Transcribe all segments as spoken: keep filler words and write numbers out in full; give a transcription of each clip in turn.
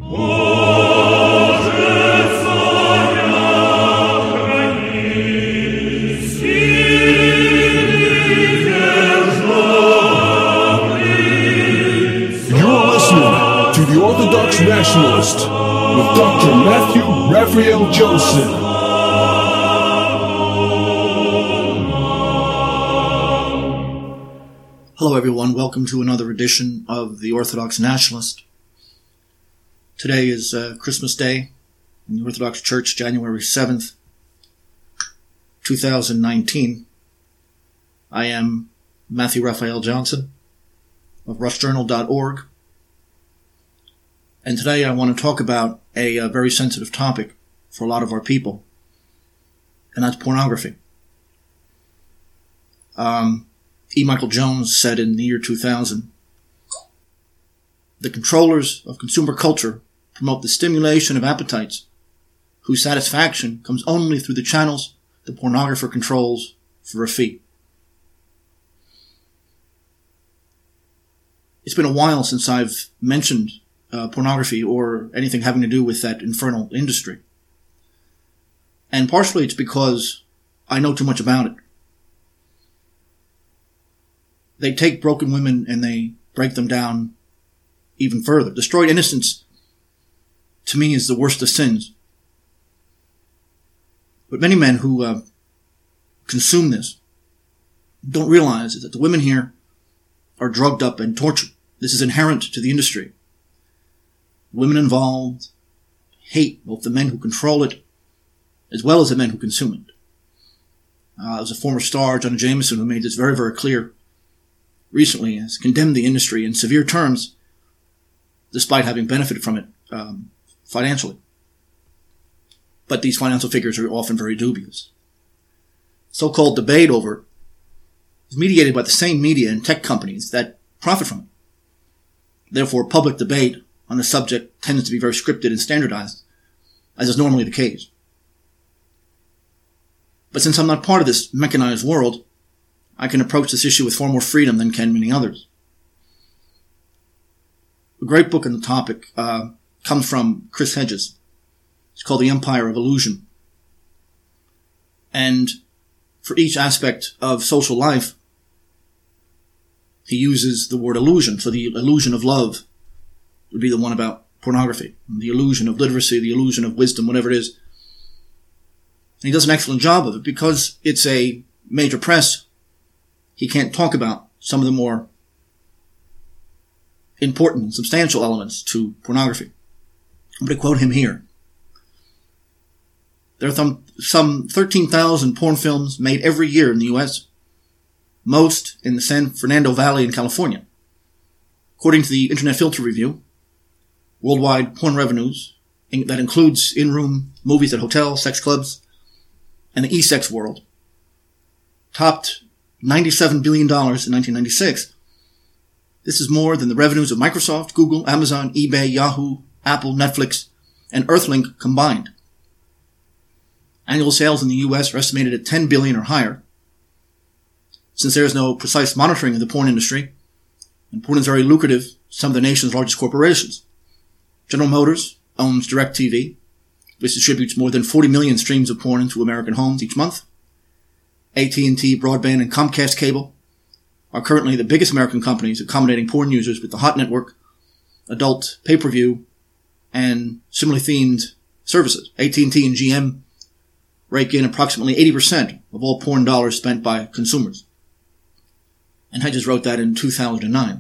The Orthodox Nationalist with Doctor Matthew Raphael Johnson. Hello everyone, welcome to another edition of The Orthodox Nationalist. Today is uh, Christmas Day in the Orthodox Church, January seventh, twenty nineteen. I am Matthew Raphael Johnson of rush journal dot org. And today I want to talk about a, a very sensitive topic for a lot of our people, and that's pornography. Um, E. Michael Jones said in the year two thousand, the controllers of consumer culture promote the stimulation of appetites whose satisfaction comes only through the channels the pornographer controls for a fee. It's been a while since I've mentioned Uh, pornography or anything having to do with that infernal industry. And partially it's because I know too much about it. They take broken women and they break them down even further. Destroyed innocence, to me, is the worst of sins. But many men who uh, consume this don't realize that the women here are drugged up and tortured. This is inherent to the industry. Women involved hate both the men who control it as well as the men who consume it. Uh, there was a former star, John Jameson, who made this very, very clear recently, has condemned the industry in severe terms despite having benefited from it um, financially. But these financial figures are often very dubious. So-called debate over it is mediated by the same media and tech companies that profit from it. Therefore, public debate on the subject tends to be very scripted and standardized, as is normally the case. But since I'm not part of this mechanized world, I can approach this issue with far more freedom than can many others. A great book on the topic uh, comes from Chris Hedges. It's called The Empire of Illusion. And for each aspect of social life, he uses the word illusion. So the illusion of love would be the one about pornography, the illusion of literacy, the illusion of wisdom, whatever it is. And he does an excellent job of it because it's a major press. He can't talk about some of the more important and substantial elements to pornography. I'm going to quote him here. There are some, some thirteen thousand porn films made every year in the U S, most in the San Fernando Valley in California. According to the Internet Filter Review, worldwide porn revenues, that includes in-room movies at hotels, sex clubs, and the e-sex world, topped ninety-seven billion dollars in nineteen ninety-six. This is more than the revenues of Microsoft, Google, Amazon, eBay, Yahoo, Apple, Netflix, and Earthlink combined. Annual sales in the U S are estimated at ten billion dollars or higher. Since there is no precise monitoring of the porn industry, and porn is very lucrative to some of the nation's largest corporations. General Motors owns DirecTV, which distributes more than forty million streams of porn into American homes each month. A T and T Broadband and Comcast Cable are currently the biggest American companies accommodating porn users with the Hot Network, adult pay-per-view, and similarly themed services. A T and T and G M rake in approximately eighty percent of all porn dollars spent by consumers. And Hedges wrote that in two thousand nine.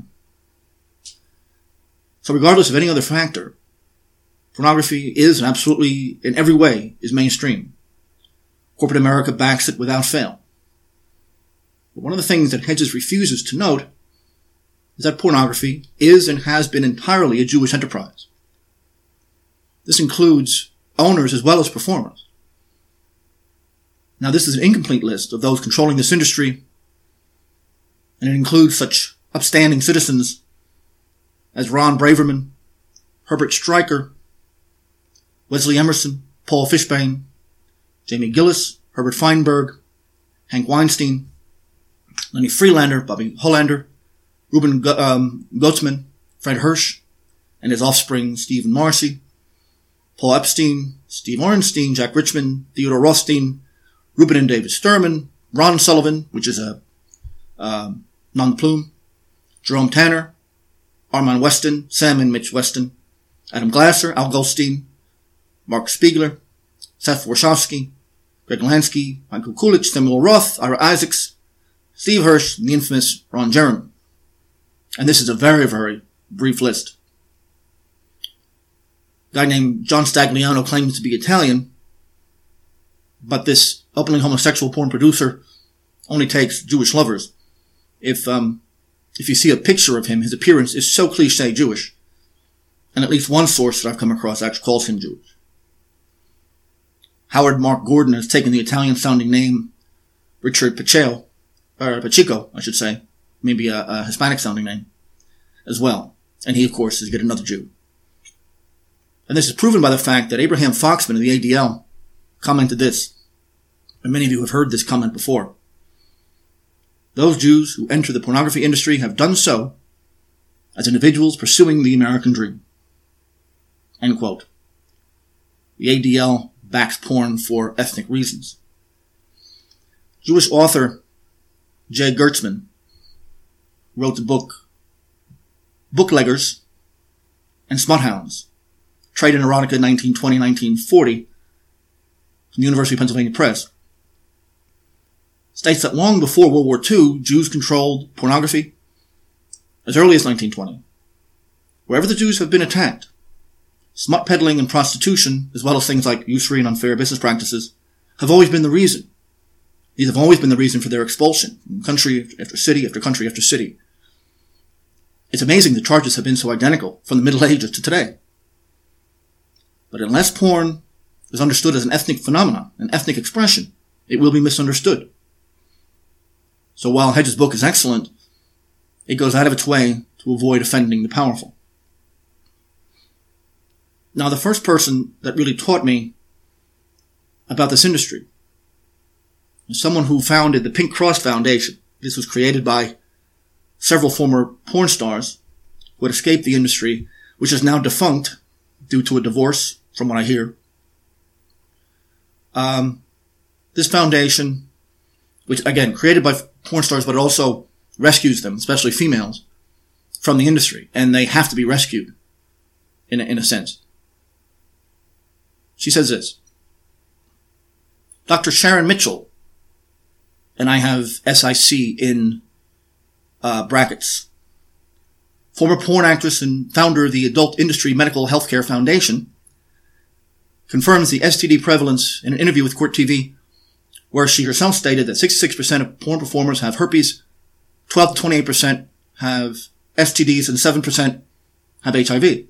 So regardless of any other factor, pornography is and absolutely, in every way, is mainstream. Corporate America backs it without fail. But one of the things that Hedges refuses to note is that pornography is and has been entirely a Jewish enterprise. This includes owners as well as performers. Now, this is an incomplete list of those controlling this industry, and it includes such upstanding citizens as Ron Braverman, Herbert Stryker, Wesley Emerson, Paul Fishbane, Jamie Gillis, Herbert Feinberg, Hank Weinstein, Lenny Freelander, Bobby Hollander, Ruben um, Goetzman, Fred Hirsch, and his offspring Stephen Marcy, Paul Epstein, Steve Orenstein, Jack Richmond, Theodore Rothstein, Ruben and David Sturman, Ron Sullivan, which is a um, nom de plume, Jerome Tanner, Armand Weston, Sam and Mitch Weston, Adam Glasser, Al Goldstein, Mark Spiegler, Seth Warshawski, Greg Lansky, Michael Coolidge, Samuel Roth, Ira Isaacs, Steve Hirsch, and the infamous Ron Jeremy. And this is a very, very brief list. A guy named John Stagliano claims to be Italian, but this openly homosexual porn producer only takes Jewish lovers. If um, if you see a picture of him, his appearance is so cliche Jewish, and at least one source that I've come across actually calls him Jewish. Howard Mark Gordon has taken the Italian-sounding name Richard Pacheco, or Pacheco, I should say, maybe a, a Hispanic-sounding name as well, and he, of course, is yet another Jew. And this is proven by the fact that Abraham Foxman of the A D L commented this, and many of you have heard this comment before. Those Jews who enter the pornography industry have done so as individuals pursuing the American dream. End quote. The A D L backs porn for ethnic reasons. Jewish author Jay Gertzman wrote the book Bookleggers and Smuthounds, Trade in Erotica nineteen twenty to nineteen forty from the University of Pennsylvania Press. States that long before World War Two, Jews controlled pornography as early as nineteen twenty. Wherever the Jews have been attacked, smut peddling and prostitution, as well as things like usury and unfair business practices, have always been the reason. These have always been the reason for their expulsion from country after city after country after city. It's amazing the charges have been so identical from the Middle Ages to today. But unless porn is understood as an ethnic phenomenon, an ethnic expression, it will be misunderstood. So while Hedges' book is excellent, it goes out of its way to avoid offending the powerful. Now, the first person that really taught me about this industry is someone who founded the Pink Cross Foundation. This was created by several former porn stars who had escaped the industry, which is now defunct due to a divorce, from what I hear. Um, this foundation, which, again, created by porn stars, but it also rescues them, especially females, from the industry. And they have to be rescued, in a, in a sense. She says this. Doctor Sharon Mitchell, and I have S I C in uh, brackets, former porn actress and founder of the Adult Industry Medical Healthcare Foundation, confirms the S T D prevalence in an interview with Court T V, where she herself stated that sixty-six percent of porn performers have herpes, twelve to twenty-eight percent have S T Ds, and seven percent have H I V.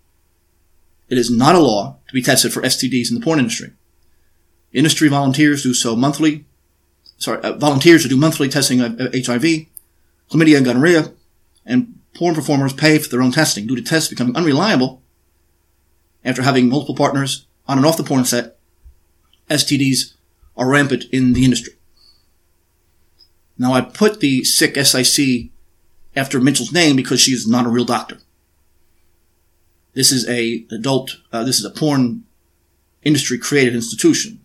It is not a law to be tested for S T Ds in the porn industry. Industry volunteers do so monthly, sorry, uh, volunteers who do monthly testing of H I V, chlamydia, and gonorrhea, and porn performers pay for their own testing due to tests becoming unreliable after having multiple partners on and off the porn set. S T Ds are rampant in the industry. Now, I put the sick S I C after Mitchell's name because she is not a real doctor. This is a adult, uh, this is a porn industry created institution.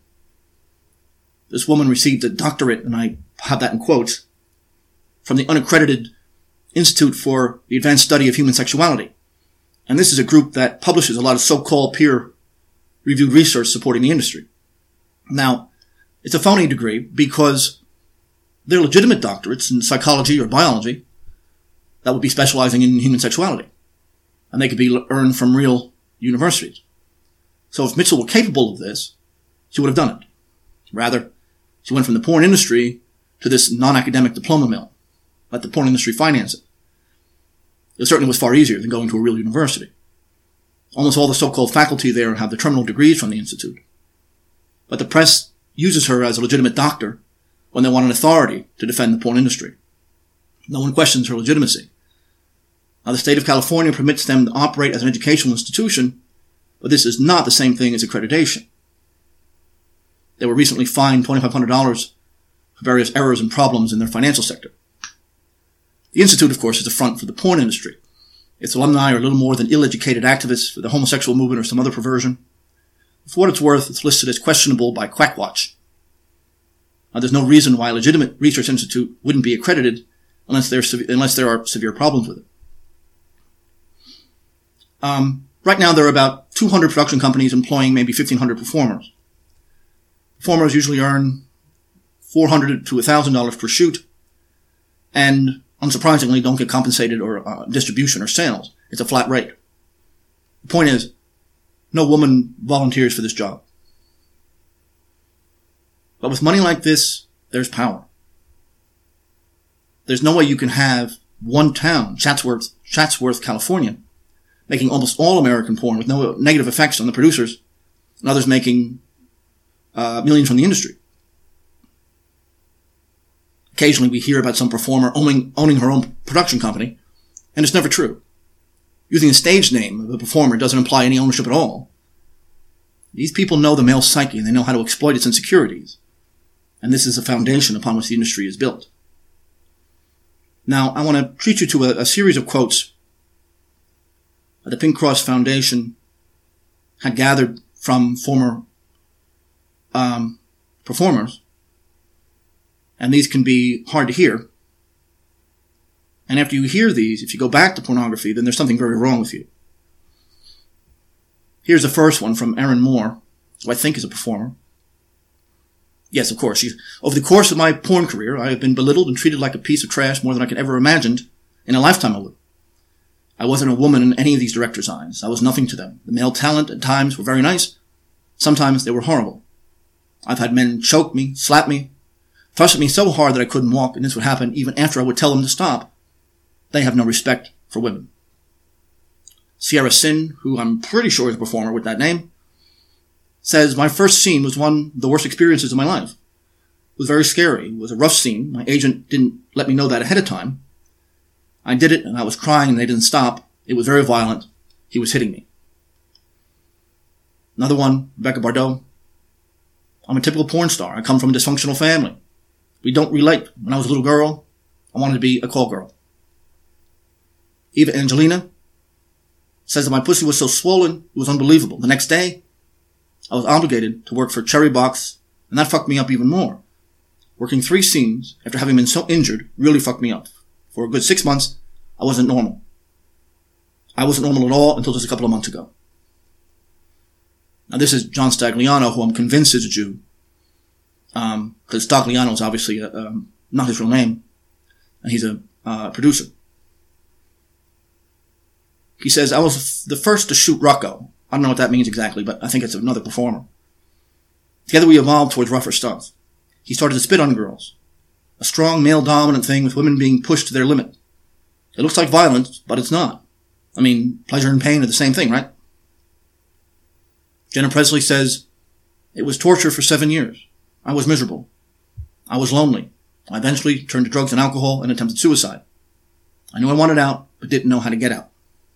This woman received a doctorate, and I have that in quotes, from the unaccredited Institute for the Advanced Study of Human Sexuality. And this is a group that publishes a lot of so-called peer-reviewed research supporting the industry. Now, it's a phony degree because they're legitimate doctorates in psychology or biology that would be specializing in human sexuality. And they could be earned from real universities. So if Mitchell were capable of this, she would have done it. Rather, she went from the porn industry to this non-academic diploma mill. Let the porn industry finance it. It certainly was far easier than going to a real university. Almost all the so-called faculty there have the terminal degrees from the institute. But the press uses her as a legitimate doctor when they want an authority to defend the porn industry. No one questions her legitimacy. Now, the state of California permits them to operate as an educational institution, but this is not the same thing as accreditation. They were recently fined twenty-five hundred dollars for various errors and problems in their financial sector. The institute, of course, is a front for the porn industry. Its alumni are little more than ill-educated activists for the homosexual movement or some other perversion. For what it's worth, it's listed as questionable by Quackwatch. Now, there's no reason why a legitimate research institute wouldn't be accredited unless, unless there are severe problems with it. Um, right now, there are about two hundred production companies employing maybe fifteen hundred performers. Performers usually earn four hundred dollars to one thousand dollars per shoot, and unsurprisingly don't get compensated or uh, distribution or sales. It's a flat rate. The point is, no woman volunteers for this job. But with money like this, there's power. There's no way you can have one town, Chatsworth, Chatsworth, California, making almost all American porn with no negative effects on the producers, and others making uh, millions from the industry. Occasionally we hear about some performer owning, owning her own production company, and it's never true. Using the stage name of the performer doesn't imply any ownership at all. These people know the male psyche and they know how to exploit its insecurities. And this is the foundation upon which the industry is built. Now, I want to treat you to a, a series of quotes that the Pink Cross Foundation had gathered from former um, performers. And these can be hard to hear. And after you hear these, if you go back to pornography, then there's something very wrong with you. Here's the first one from Erin Moore, who I think is a performer. Yes, of course. She, over the course of my porn career, I have been belittled and treated like a piece of trash more than I could ever imagined in a lifetime of it. I wasn't a woman in any of these directors' eyes. I was nothing to them. The male talent at times were very nice. Sometimes they were horrible. I've had men choke me, slap me, thrust at me so hard that I couldn't walk, and this would happen even after I would tell them to stop. They have no respect for women. Sierra Sin, who I'm pretty sure is a performer with that name, says, my first scene was one of the worst experiences of my life. It was very scary. It was a rough scene. My agent didn't let me know that ahead of time. I did it, and I was crying, and they didn't stop. It was very violent. He was hitting me. Another one, Rebecca Bardot. I'm a typical porn star. I come from a dysfunctional family. We don't relate. When I was a little girl, I wanted to be a call girl. Eva Angelina says that my pussy was so swollen, it was unbelievable. The next day, I was obligated to work for Cherry Box, and that fucked me up even more. Working three scenes after having been so injured really fucked me up. For a good six months, I wasn't normal. I wasn't normal at all until just a couple of months ago. Now this is John Stagliano, who I'm convinced is a Jew. Um, because Stagliano is obviously a, um, not his real name, and he's a uh, producer. He says, I was the first to shoot Rocco. I don't know what that means exactly, but I think it's another performer. Together we evolved towards rougher stuff. He started to spit on girls. A strong male-dominant thing with women being pushed to their limit. It looks like violence, but it's not. I mean, pleasure and pain are the same thing, right? Jenna Presley says, it was torture for seven years. I was miserable. I was lonely. I eventually turned to drugs and alcohol and attempted suicide. I knew I wanted out, but didn't know how to get out.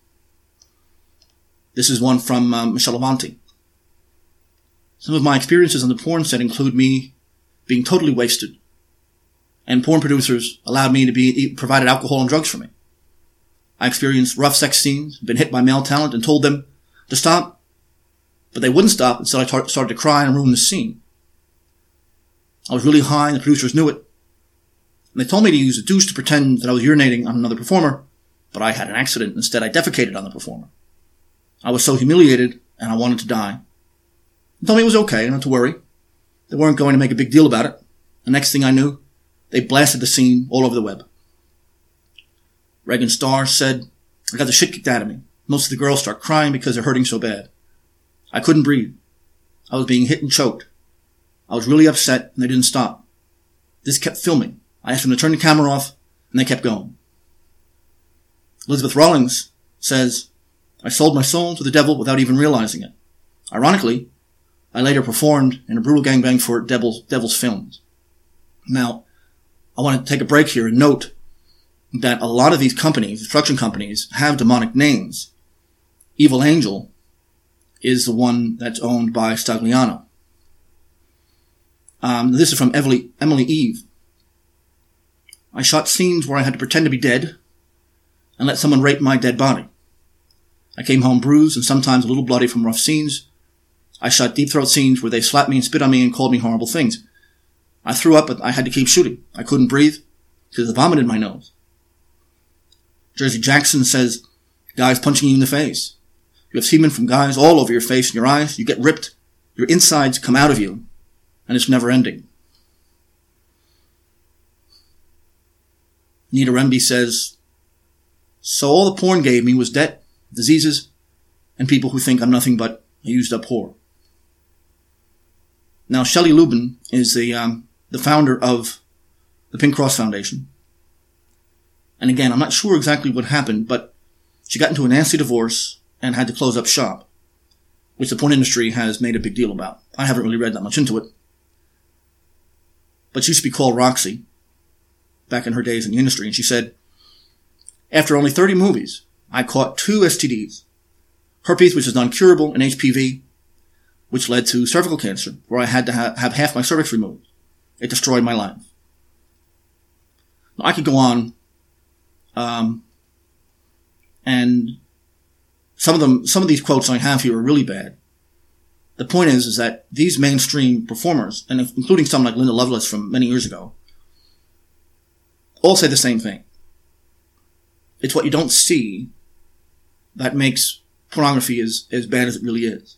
This is one from um, Michelle Avanti. Some of my experiences on the porn set include me being totally wasted, and porn producers allowed me to be provided alcohol and drugs for me. I experienced rough sex scenes, been hit by male talent, and told them to stop, but they wouldn't stop until I tar- started to cry and ruin the scene. I was really high, and the producers knew it, and they told me to use a douche to pretend that I was urinating on another performer, but I had an accident. Instead, I defecated on the performer. I was so humiliated, and I wanted to die. They told me it was okay, not to worry. They weren't going to make a big deal about it. The next thing I knew, they blasted the scene all over the web. Regan Starr said, I got the shit kicked out of me. Most of the girls start crying because they're hurting so bad. I couldn't breathe. I was being hit and choked. I was really upset, and they didn't stop. This kept filming. I asked them to turn the camera off, and they kept going. Elizabeth Rawlings says, I sold my soul to the devil without even realizing it. Ironically, I later performed in a brutal gangbang for Devil's, Devil's Films. Now, I want to take a break here and note that a lot of these companies, production companies, have demonic names. Evil Angel is the one that's owned by Stagliano. Um, this is from Emily, Emily Eve. I shot scenes where I had to pretend to be dead. and let someone rape my dead body. I came home bruised and sometimes a little bloody from rough scenes. I shot deep throat scenes where they slapped me and spit on me and called me horrible things. I threw up, but I had to keep shooting. I couldn't breathe because of the vomit in my nose. Jersey Jackson says, guys punching you in the face. You have semen from guys all over your face and your eyes. You get ripped. Your insides come out of you. And it's never ending. Nita Remby says, so all the porn gave me was debt, diseases, and people who think I'm nothing but a used-up whore. Now, Shelley Lubin is the um, the founder of the Pink Cross Foundation. And again, I'm not sure exactly what happened, but she got into a nasty divorce and had to close up shop, which the porn industry has made a big deal about. I haven't really read that much into it. But she used to be called Roxy back in her days in the industry, and she said, after only thirty movies, I caught two S T Ds. Herpes, which is non-curable, and H P V, which led to cervical cancer, where I had to ha- have half my cervix removed. It destroyed my life. Now, I could go on, um, and some of them, some of these quotes I have here are really bad. The point is, is that these mainstream performers, and including someone like Linda Lovelace from many years ago, all say the same thing. It's what you don't see that makes pornography as, as bad as it really is.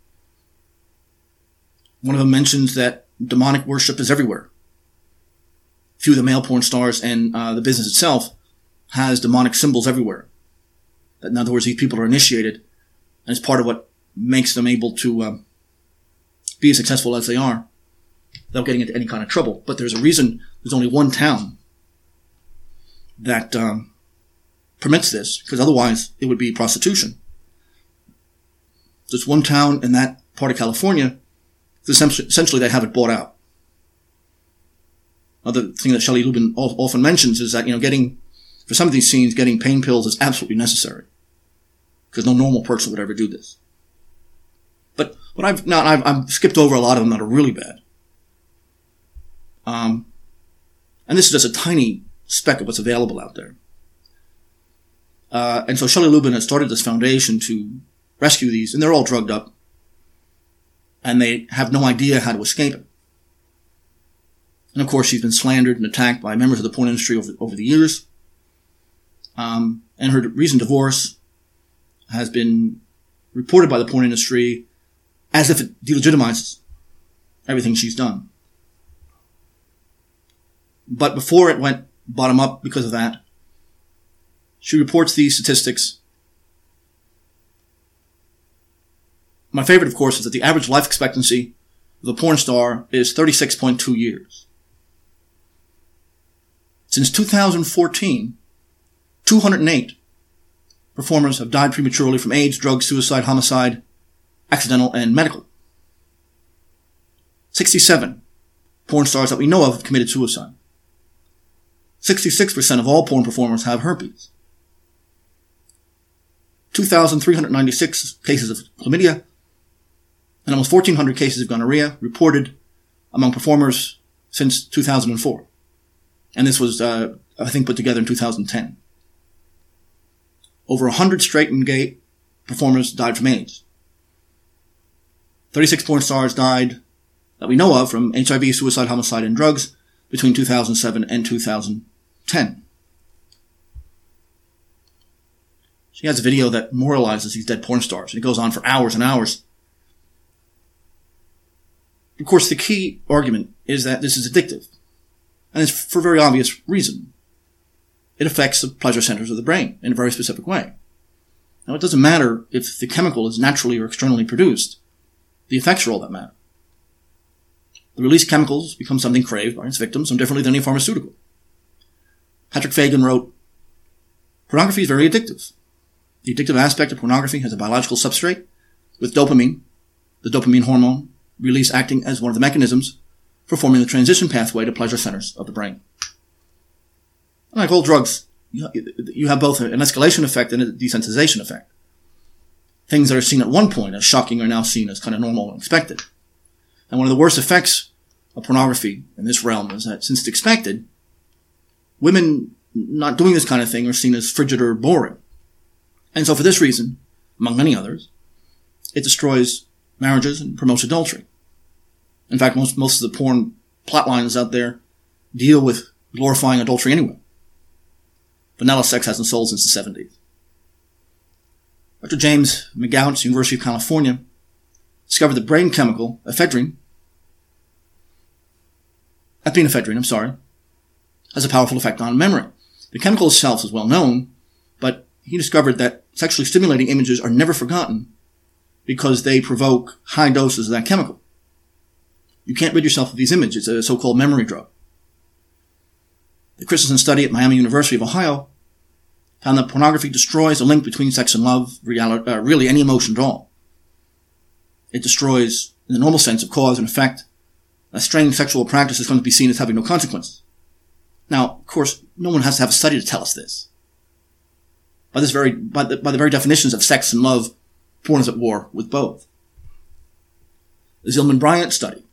One of them mentions that demonic worship is everywhere. Few of the male porn stars and uh, the business itself has demonic symbols everywhere. In other words, these people are initiated, and it's part of what makes them able to um, be as successful as they are without getting into any kind of trouble. But there's a reason there's only one town that um, permits this, because otherwise it would be prostitution. There's one town in that part of California, essentially they have it bought out. Another thing that Shelley Lubin often mentions is that, you know, getting, for some of these scenes, getting pain pills is absolutely necessary. Because no normal person would ever do this. But what I've, now I've, I've skipped over a lot of them that are really bad. Um, and this is just a tiny speck of what's available out there. Uh, and so Shelley Lubin has started this foundation to rescue these, and they're all drugged up. And they have no idea how to escape it. And of course, she's been slandered and attacked by members of the porn industry over, over the years. Um, and her recent divorce has been reported by the porn industry as if it delegitimizes everything she's done. But before it went bottom up because of that, she reports these statistics. My favorite, of course, is that the average life expectancy of a porn star is thirty-six point two years. Since two thousand fourteen, two hundred eight performers have died prematurely from AIDS, drugs, suicide, homicide, accidental, and medical. sixty-seven porn stars that we know of have committed suicide. sixty-six percent of all porn performers have herpes. two thousand three hundred ninety-six cases of chlamydia and almost fourteen hundred cases of gonorrhea reported among performers since two thousand four. And this was, uh, I think, put together in two thousand ten. Over one hundred straight and gay performers died from AIDS. thirty-six porn stars died, that we know of, from H I V, suicide, homicide, and drugs between two thousand seven and two thousand ten. She has a video that moralizes these dead porn stars, and it goes on for hours and hours. Of course, the key argument is that this is addictive. And it's for a very obvious reason. It affects the pleasure centers of the brain in a very specific way. Now, it doesn't matter if the chemical is naturally or externally produced. The effects are all that matter. The released chemicals become something craved by its victims, no differently than any pharmaceutical. Patrick Fagan wrote, pornography is very addictive. The addictive aspect of pornography has a biological substrate, with dopamine, the dopamine hormone, release acting as one of the mechanisms for forming the transition pathway to pleasure centers of the brain. Like all drugs, you have both an escalation effect and a desensitization effect. Things that are seen at one point as shocking are now seen as kind of normal and expected. And one of the worst effects of pornography in this realm is that since it's expected, women not doing this kind of thing are seen as frigid or boring. And so for this reason, among many others, it destroys marriages and promotes adultery. In fact, most, most of the porn plot lines out there deal with glorifying adultery anyway. Vanilla sex hasn't sold since the seventies. Doctor James McGowan, University of California, discovered the brain chemical ephedrine, epinephrine, I'm sorry, has a powerful effect on memory. The chemical itself is well known, but he discovered that sexually stimulating images are never forgotten because they provoke high doses of that chemical. You can't rid yourself of these images. It's a so-called memory drug. The Christensen study at Miami University of Ohio found that pornography destroys the link between sex and love, reality, uh, really any emotion at all. It destroys, in the normal sense of cause and effect, a strange sexual practice is going to be seen as having no consequences. Now, of course, no one has to have a study to tell us this. By this very, by the, by the very definitions of sex and love, porn is at war with both. The Zillman-Bryant study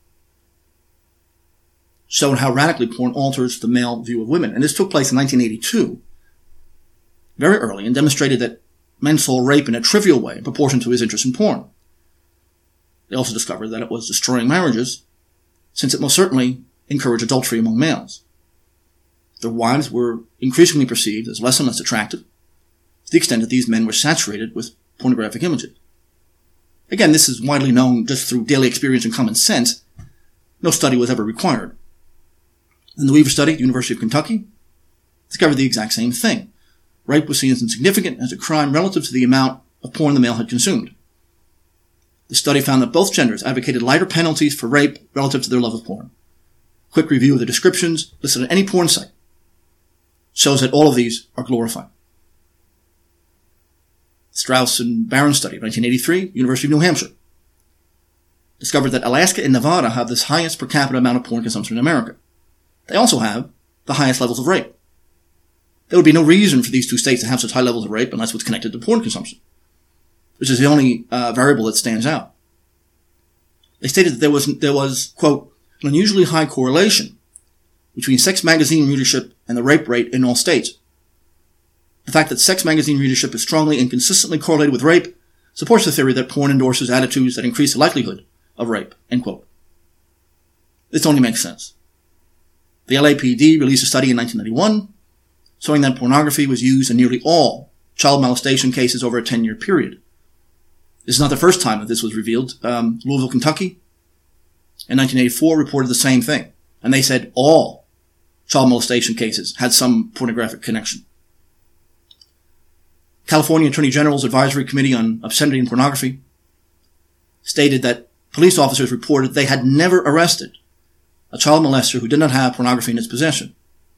showed how radically porn alters the male view of women. And this took place in nineteen eighty-two, very early, and demonstrated that men saw rape in a trivial way in proportion to his interest in porn. They also discovered that it was destroying marriages, since it most certainly encouraged adultery among males. Their wives were increasingly perceived as less and less attractive, to the extent that these men were saturated with pornographic images. Again, this is widely known just through daily experience and common sense. No study was ever required. In the Weaver study at the University of Kentucky, discovered the exact same thing. Rape was seen as insignificant as a crime relative to the amount of porn the male had consumed. The study found that both genders advocated lighter penalties for rape relative to their love of porn. Quick review of the descriptions listed on any porn site shows that all of these are glorified. Strauss and Barron study, nineteen eighty-three, University of New Hampshire, discovered that Alaska and Nevada have this highest per capita amount of porn consumption in America. They also have the highest levels of rape. There would be no reason for these two states to have such high levels of rape unless it was connected to porn consumption, which is the only uh, variable that stands out. They stated that there was, there was, quote, an unusually high correlation between sex magazine readership and the rape rate in all states. The fact that sex magazine readership is strongly and consistently correlated with rape supports the theory that porn endorses attitudes that increase the likelihood of rape, end quote. This only makes sense. The L A P D released a study in nineteen ninety-one showing that pornography was used in nearly all child molestation cases over a ten-year period. This is not the first time that this was revealed. Um, Louisville, Kentucky, in nineteen eighty-four reported the same thing. And they said all child molestation cases had some pornographic connection. California Attorney General's Advisory Committee on Obscenity and Pornography stated that police officers reported they had never arrested a child molester who did not have pornography in its possession.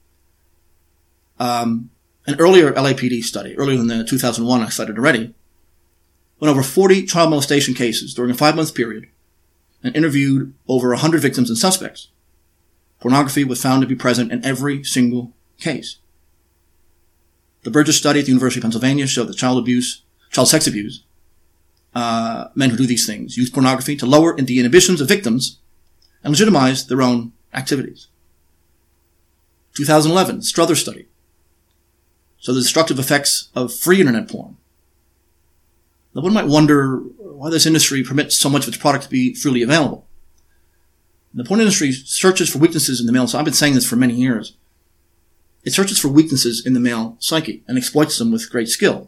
Um, an earlier L A P D study, earlier than the two thousand one I cited already, went over forty child molestation cases during a five-month period and interviewed over one hundred victims and suspects. Pornography was found to be present in every single case. The Burgess study at the University of Pennsylvania showed that child abuse, child sex abuse, uh, men who do these things use pornography to lower the inhibitions of victims and legitimize their own activities. two thousand eleven, Strother study showed the destructive effects of free internet porn. Now one might wonder why this industry permits so much of its product to be freely available. The porn industry searches for weaknesses in the male, so I've been saying this for many years. It searches for weaknesses in the male psyche and exploits them with great skill.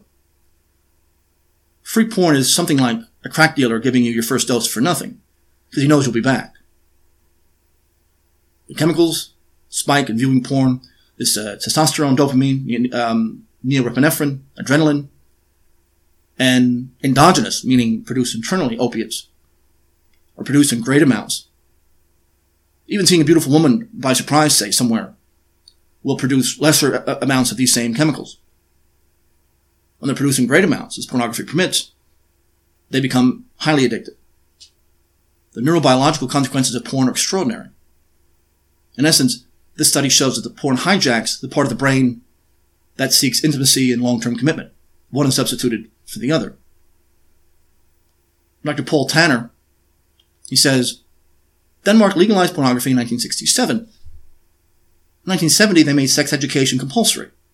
Free porn is something like a crack dealer giving you your first dose for nothing, because he knows you'll be back. The chemicals spike in viewing porn, this uh, testosterone, dopamine, um, norepinephrine, adrenaline, and endogenous, meaning produced internally, opiates, are produced in great amounts. Even seeing a beautiful woman by surprise, say, somewhere, will produce lesser a- amounts of these same chemicals. When they're producing great amounts, as pornography permits, they become highly addicted. The neurobiological consequences of porn are extraordinary. In essence, this study shows that the porn hijacks the part of the brain that seeks intimacy and long-term commitment. One is substituted for the other. Doctor Paul Tanner, he says, Denmark legalized pornography in nineteen sixty-seven. In nineteen seventy, they made sex education compulsory.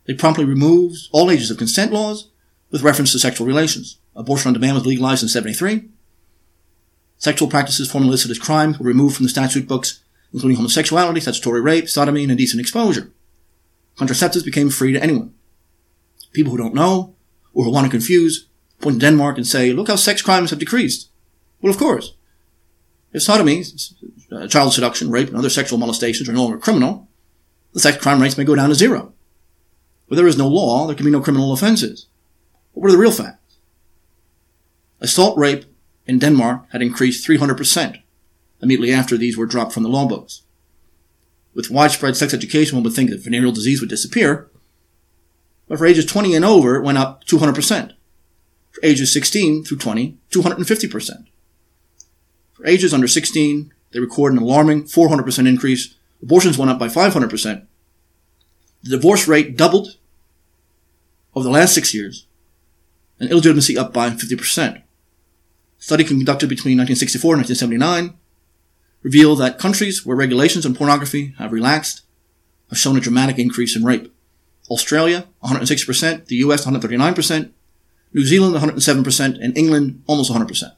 They promptly removed all ages of consent laws with reference to sexual relations. Abortion on demand was legalized in seventy-three. Sexual practices formerly listed as crimes were removed from the statute books, including homosexuality, statutory rape, sodomy, and indecent exposure. Contraceptives became free to anyone. People who don't know, or who want to confuse, point to Denmark and say, look how sex crimes have decreased. Well, of course. If sodomy, child seduction, rape, and other sexual molestations are no longer criminal, the sex crime rates may go down to zero. Where there is no law, there can be no criminal offenses. But what are the real facts? Assault rape in Denmark had increased three hundred percent immediately after these were dropped from the law books. With widespread sex education, one would think that venereal disease would disappear, but for ages twenty and over, it went up two hundred percent. For ages sixteen through twenty, two hundred fifty percent. For ages under sixteen, they record an alarming four hundred percent increase. Abortions went up by five hundred percent. The divorce rate doubled over the last six years, and illegitimacy up by fifty percent. A study conducted between nineteen sixty-four and nineteen seventy-nine revealed that countries where regulations on pornography have relaxed have shown a dramatic increase in rape. Australia, one hundred sixty percent, the U S, one hundred thirty-nine percent, New Zealand, one hundred seven percent, and England, almost one hundred percent.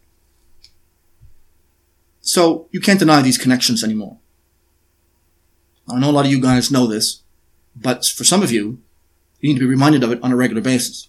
So, you can't deny these connections anymore. I know a lot of you guys know this, but for some of you, you need to be reminded of it on a regular basis.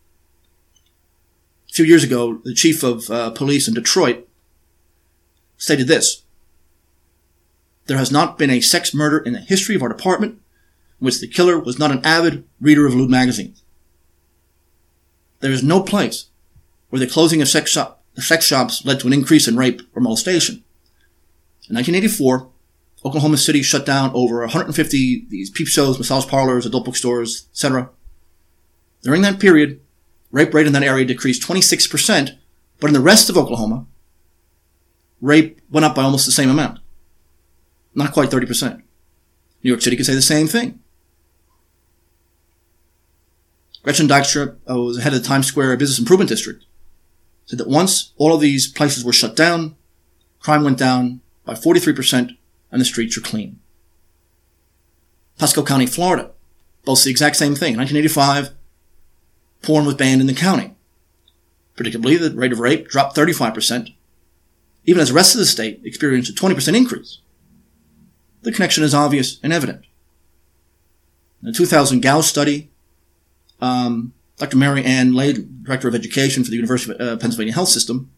A few years ago, the chief of uh, police in Detroit stated this: there has not been a sex murder in the history of our department in which the killer was not an avid reader of lewd magazines. There is no place where the closing of sex, shop, sex shops led to an increase in rape or molestation. In nineteen eighty-four, Oklahoma City shut down over one hundred fifty these peep shows, massage parlors, adult bookstores, et cetera. During that period, rape rate in that area decreased twenty-six percent, but in the rest of Oklahoma, rape went up by almost the same amount. Not quite thirty percent. New York City could say the same thing. Gretchen Dykstra, who was head of the Times Square Business Improvement District, said that once all of these places were shut down, crime went down by forty-three percent and the streets are clean. Pasco County, Florida, boasts the exact same thing. In nineteen eighty-five, porn was banned in the county. Predictably, the rate of rape dropped thirty-five percent, even as the rest of the state experienced a twenty percent increase. The connection is obvious and evident. In the two thousand Gauss study, um, Doctor Mary Ann Lade, Director of Education for the University of uh, Pennsylvania Health System,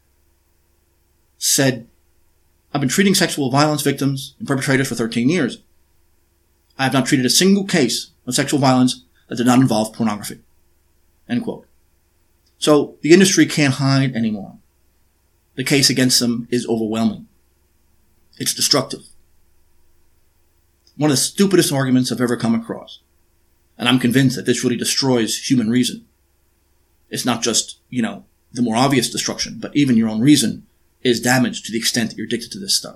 said, I've been treating sexual violence victims and perpetrators for thirteen years. I have not treated a single case of sexual violence that did not involve pornography. End quote. So the industry can't hide anymore. The case against them is overwhelming. It's destructive. One of the stupidest arguments I've ever come across. And I'm convinced that this really destroys human reason. It's not just, you know, the more obvious destruction, but even your own reason is damaged to the extent that you're addicted to this stuff.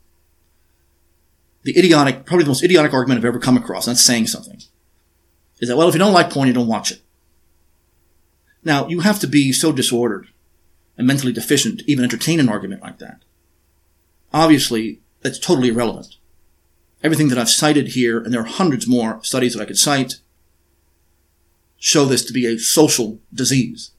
The idiotic, probably the most idiotic argument I've ever come across, and that's saying something, is that, well, if you don't like porn, you don't watch it. Now, you have to be so disordered and mentally deficient to even entertain an argument like that. Obviously, that's totally irrelevant. Everything that I've cited here, and there are hundreds more studies that I could cite, show this to be a social disease.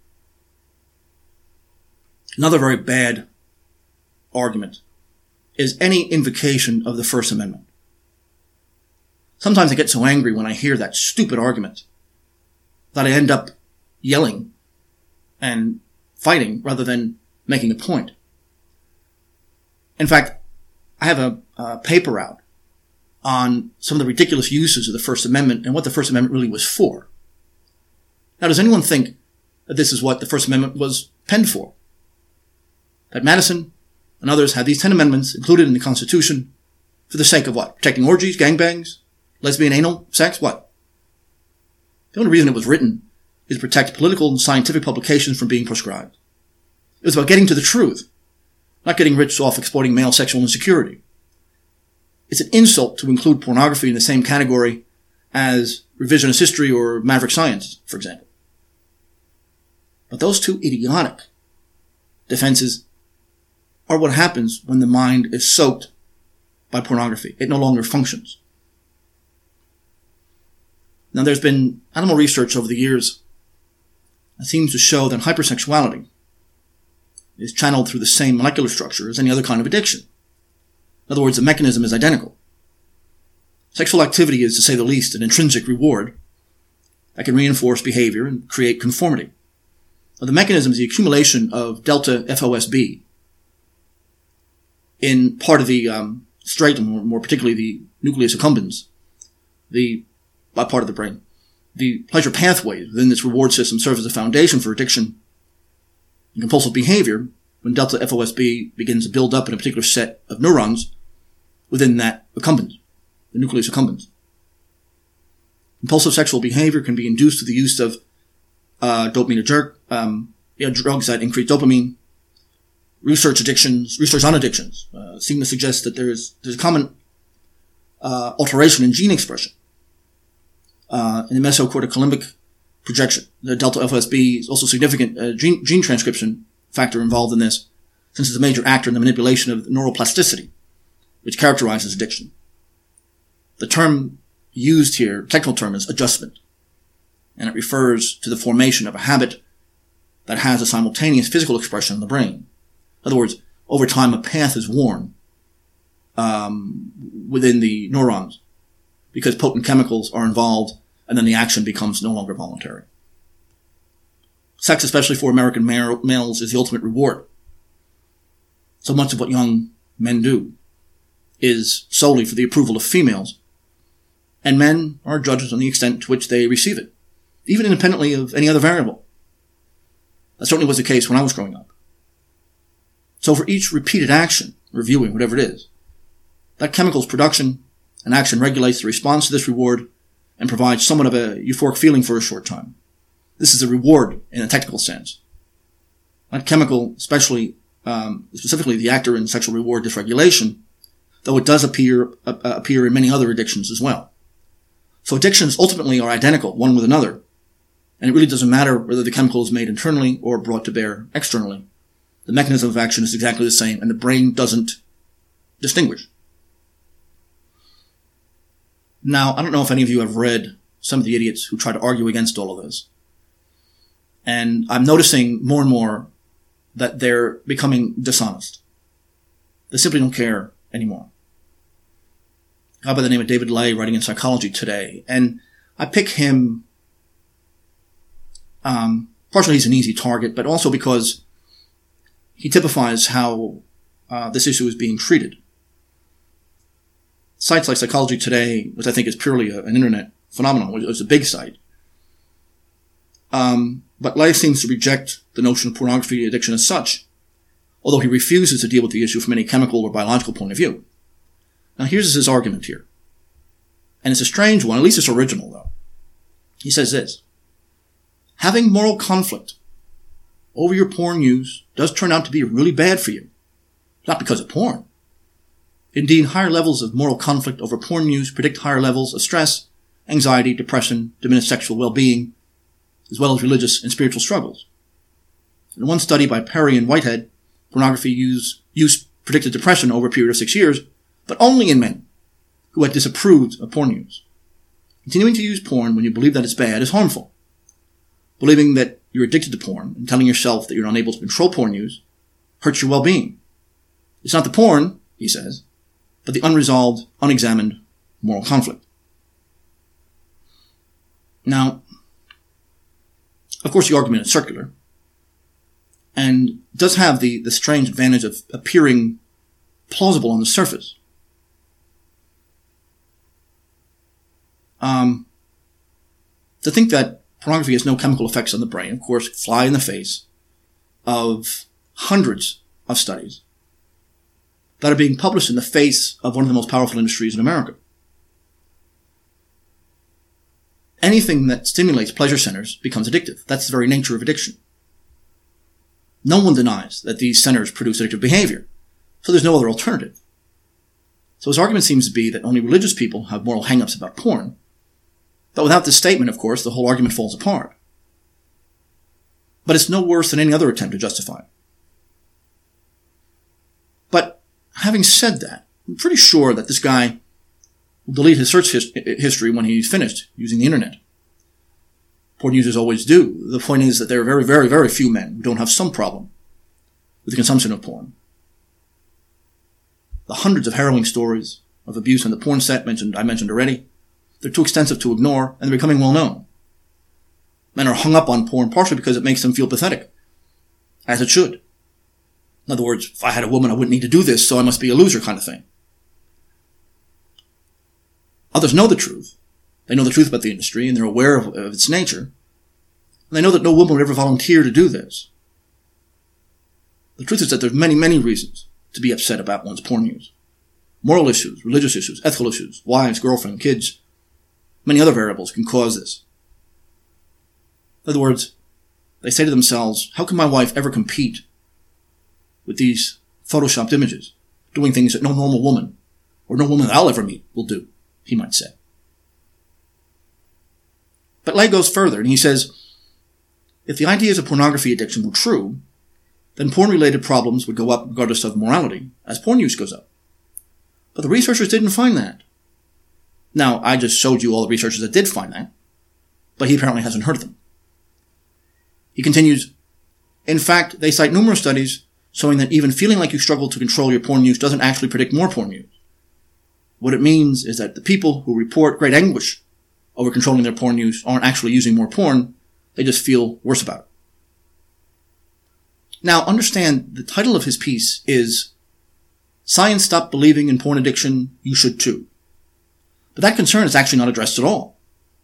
Another very bad argument is any invocation of the First Amendment. Sometimes I get so angry when I hear that stupid argument that I end up yelling and fighting rather than making a point. In fact, I have a, a paper out on some of the ridiculous uses of the First Amendment and what the First Amendment really was for. Now, does anyone think that this is what the First Amendment was penned for? That Madison and others had these ten amendments included in the Constitution for the sake of what? Protecting orgies, gangbangs, lesbian anal sex, what? The only reason it was written is to protect political and scientific publications from being proscribed. It was about getting to the truth, not getting rich off exploiting male sexual insecurity. It's an insult to include pornography in the same category as revisionist history or maverick science, for example. But those two idiotic defenses are what happens when the mind is soaked by pornography. It no longer functions. Now, there's been animal research over the years that seems to show that hypersexuality is channeled through the same molecular structure as any other kind of addiction. In other words, the mechanism is identical. Sexual activity is, to say the least, an intrinsic reward that can reinforce behavior and create conformity. Now, the mechanism is the accumulation of delta F O S B in part of the um, striatum, or more particularly the nucleus accumbens, the by part of the brain. The pleasure pathways within this reward system serve as a foundation for addiction and compulsive behavior when delta F O S B begins to build up in a particular set of neurons within that accumbens, the nucleus accumbens. Compulsive sexual behavior can be induced through the use of uh, dopamine jerk, um, you know, drugs that increase dopamine. Research addictions, research on addictions, uh, seem to suggest that there's there's a common uh, alteration in gene expression uh, in the mesocorticolimbic projection. The delta F O S B is also a significant uh, gene, gene transcription factor involved in this, since it's a major actor in the manipulation of neuroplasticity, which characterizes addiction. The term used here, technical term, is adjustment, and it refers to the formation of a habit that has a simultaneous physical expression in the brain. In other words, over time, a path is worn um, within the neurons because potent chemicals are involved, and then the action becomes no longer voluntary. Sex, especially for American males, is the ultimate reward. So much of what young men do is solely for the approval of females, and men are judged on the extent to which they receive it, even independently of any other variable. That certainly was the case when I was growing up. So for each repeated action, reviewing, whatever it is, that chemical's production and action regulates the response to this reward and provides somewhat of a euphoric feeling for a short time. This is a reward in a technical sense. That chemical, especially, um, specifically the actor in sexual reward dysregulation, though it does appear, uh, appear in many other addictions as well. So addictions ultimately are identical, one with another, and it really doesn't matter whether the chemical is made internally or brought to bear externally. The mechanism of action is exactly the same, and the brain doesn't distinguish. Now, I don't know if any of you have read some of the idiots who try to argue against all of this. And I'm noticing more and more that they're becoming dishonest. They simply don't care anymore. A guy by the name of David Ley, writing in Psychology Today, and I pick him, um, partially he's an easy target, but also because he typifies how uh, this issue is being treated. Sites like Psychology Today, which I think is purely a, an internet phenomenon, it's a big site. Um, but Ley seems to reject the notion of pornography addiction as such, although he refuses to deal with the issue from any chemical or biological point of view. Now here's his argument here. And it's a strange one, at least it's original though. He says this: having moral conflict over your porn use does turn out to be really bad for you. Not because of porn. Indeed, higher levels of moral conflict over porn use predict higher levels of stress, anxiety, depression, diminished sexual well-being, as well as religious and spiritual struggles. In one study by Perry and Whitehead, pornography use, use predicted depression over a period of six years, but only in men who had disapproved of porn use. Continuing to use porn when you believe that it's bad is harmful. Believing that you're addicted to porn and telling yourself that you're unable to control porn use hurts your well-being. It's not the porn, he says, but the unresolved, unexamined moral conflict. Now, of course, the argument is circular and does have the, the strange advantage of appearing plausible on the surface. Um, to think that pornography has no chemical effects on the brain, of course, fly in the face of hundreds of studies that are being published in the face of one of the most powerful industries in America. Anything that stimulates pleasure centers becomes addictive. That's the very nature of addiction. No one denies that these centers produce addictive behavior, so there's no other alternative. So his argument seems to be that only religious people have moral hang-ups about porn. But without this statement, of course, the whole argument falls apart. But it's no worse than any other attempt to justify it. But having said that, I'm pretty sure that this guy will delete his search his- history when he's finished using the internet. Porn users always do. The point is that there are very, very, very few men who don't have some problem with the consumption of porn. The hundreds of harrowing stories of abuse on the porn set mentioned, I mentioned already, they're too extensive to ignore, and they're becoming well known. Men are hung up on porn partially because it makes them feel pathetic, as it should. In other words, if I had a woman, I wouldn't need to do this, so I must be a loser kind of thing. Others know the truth. They know the truth about the industry, and they're aware of, of its nature. And they know that no woman would ever volunteer to do this. The truth is that there's many, many reasons to be upset about one's porn use. Moral issues, religious issues, ethical issues, wives, girlfriend, kids, many other variables can cause this. In other words, they say to themselves, how can my wife ever compete with these photoshopped images, doing things that no normal woman, or no woman that I'll ever meet, will do, he might say. But Lay goes further, and he says, if the ideas of pornography addiction were true, then porn-related problems would go up regardless of morality, as porn use goes up. But the researchers didn't find that. Now, I just showed you all the researchers that did find that, but he apparently hasn't heard of them. He continues, in fact, they cite numerous studies showing that even feeling like you struggle to control your porn use doesn't actually predict more porn use. What it means is that the people who report great anguish over controlling their porn use aren't actually using more porn, they just feel worse about it. Now, understand, the title of his piece is Science Stopped Believing in Porn Addiction, You Should Too. But that concern is actually not addressed at all.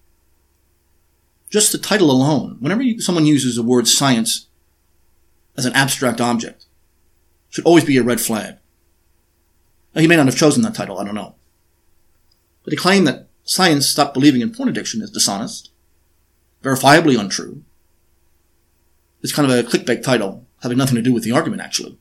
Just the title alone, whenever you, someone uses the word science as an abstract object, should always be a red flag. Now, he may not have chosen that title, I don't know. But to claim that science stopped believing in porn addiction is dishonest, verifiably untrue. It's kind of a clickbait title, having nothing to do with the argument, actually.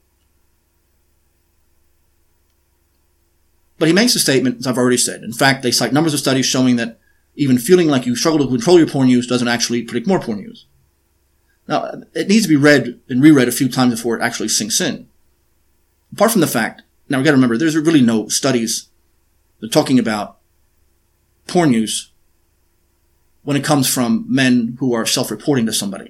But he makes a statement, as I've already said. In fact, they cite numbers of studies showing that even feeling like you struggle to control your porn use doesn't actually predict more porn use. Now, it needs to be read and reread a few times before it actually sinks in. Apart from the fact, now we've got to remember, there's really no studies that are talking about porn use when it comes from men who are self-reporting to somebody.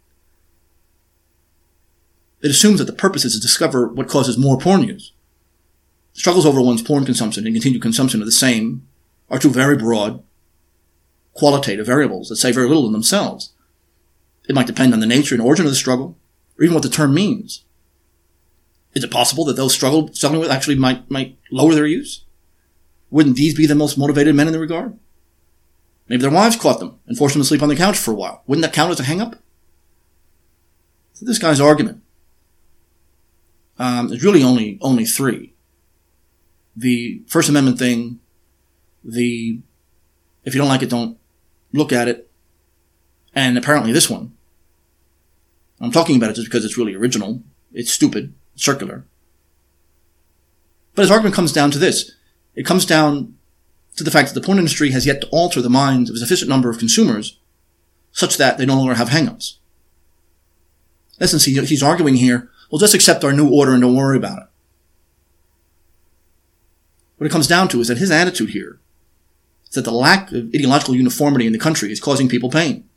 It assumes that the purpose is to discover what causes more porn use. Struggles over one's porn consumption and continued consumption of the same are two very broad, qualitative variables that say very little in themselves. It might depend on the nature and origin of the struggle, or even what the term means. Is it possible that those struggle, struggling with actually might, might lower their use? Wouldn't these be the most motivated men in the regard? Maybe their wives caught them and forced them to sleep on the couch for a while. Wouldn't that count as a hang-up? So this guy's argument um, is really only only three. The First Amendment thing, the if you don't like it, don't look at it, and apparently this one. I'm talking about it just because it's really original. It's stupid, circular. But his argument comes down to this. It comes down to the fact that the porn industry has yet to alter the minds of a sufficient number of consumers such that they no longer have hang-ups. In essence, he's arguing here, well, just accept our new order and don't worry about it. What it comes down to is that his attitude here is that the lack of ideological uniformity in the country is causing people pain.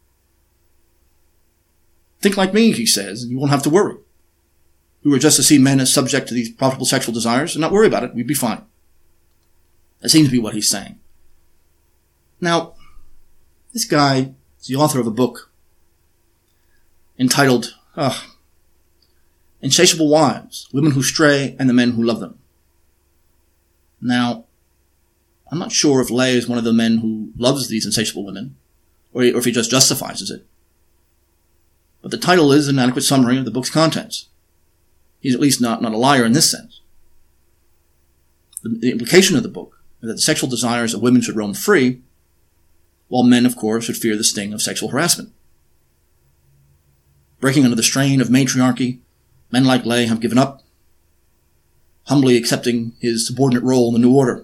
Think like me, he says, and you won't have to worry. If we were just to see men as subject to these profitable sexual desires and not worry about it, we'd be fine. That seems to be what he's saying. Now, this guy is the author of a book entitled uh, Insatiable Wives, Women Who Stray and the Men Who Love Them. Now, I'm not sure if Lay is one of the men who loves these insatiable women, or if he just justifies it. But the title is an adequate summary of the book's contents. He's at least not, not a liar in this sense. The, the implication of the book is that the sexual desires of women should roam free, while men, of course, should fear the sting of sexual harassment. Breaking under the strain of matriarchy, men like Lay have given up, humbly accepting his subordinate role in the new order.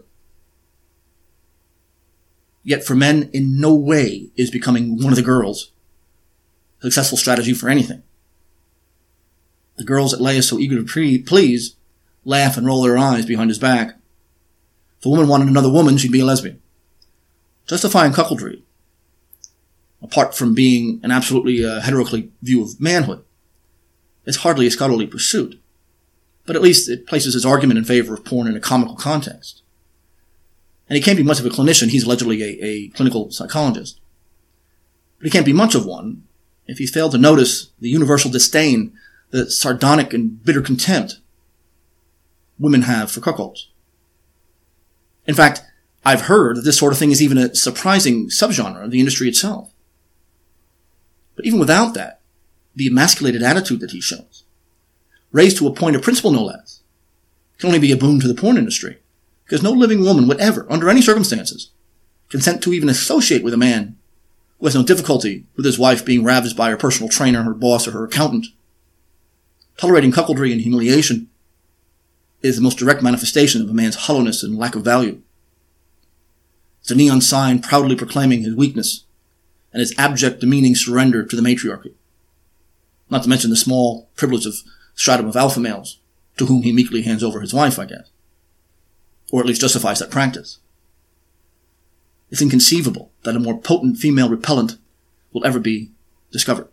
Yet for men, in no way is becoming one of the girls a successful strategy for anything. The girls that Lay is so eager to pre- please laugh and roll their eyes behind his back. If a woman wanted another woman, she'd be a lesbian. Justifying cuckoldry apart from being an absolutely uh, heteroclite view of manhood. It's hardly a scholarly pursuit, but at least it places his argument in favor of porn in a comical context. And he can't be much of a clinician. He's allegedly a, a clinical psychologist. But he can't be much of one if he's failed to notice the universal disdain, the sardonic and bitter contempt women have for cuckolds. In fact, I've heard that this sort of thing is even a surprising subgenre of the industry itself. But even without that, the emasculated attitude that he shows, raised to a point of principle no less, can only be a boon to the porn industry, because no living woman would ever, under any circumstances, consent to even associate with a man who has no difficulty with his wife being ravaged by her personal trainer, her boss, or her accountant. Tolerating cuckoldry and humiliation is the most direct manifestation of a man's hollowness and lack of value. It's a neon sign proudly proclaiming his weakness and his abject demeaning surrender to the matriarchy. Not to mention the small privilege of stratum of alpha males, to whom he meekly hands over his wife, I guess. Or at least justifies that practice. It's inconceivable that a more potent female repellent will ever be discovered.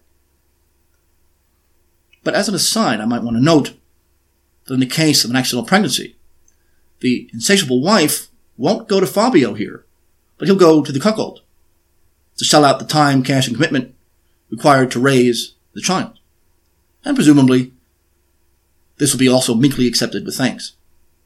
But as an aside, I might want to note that in the case of an accidental pregnancy, the insatiable wife won't go to Fabio here, but he'll go to the cuckold to shell out the time, cash, and commitment required to raise the child. And presumably, this will be also meekly accepted with thanks.